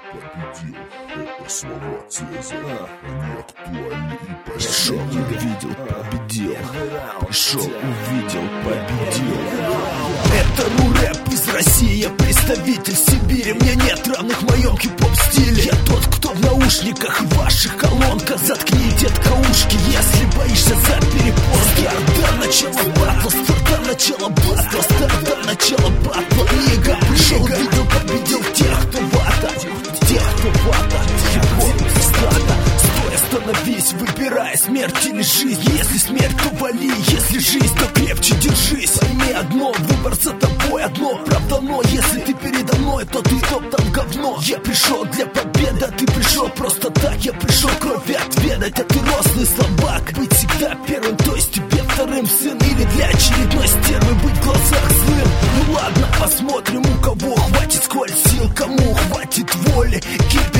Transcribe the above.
победил. Это слова Цезаря, они актуальны и по Пришел, увидел, победил. Пришел, увидел, победил. Это ру-рэп из России, я представитель Сибири. Мне нет равных в моем хип-хоп стиле. Я тот, кто в наушниках и в ваших колонках. Заткни, детка, ушки, если боишься за перепон. Старт до начала батла, старт до начала батла, старт до начала батла. Лига, пришел, увидел, победил тех, кто вата, тех, кто вата. Хип-хоп, стата. Стой, остановись, выбирай смерть или жизнь. Если смерть, то вали, если жизнь, то крепче держись. Пойми одно, выбор за тобой одно. Правда, но если ты передо мной, то ты топ-там говно. Я пришел для победы, а ты пришел просто так. Я пришел крови отведать, а ты рослый слабак. Быть всегда первым, то есть тебе вторым сын. Или для очередной стервы быть в глазах злым. Ну ладно, посмотрим, у кого хватит сколь сил, кому хватит воли.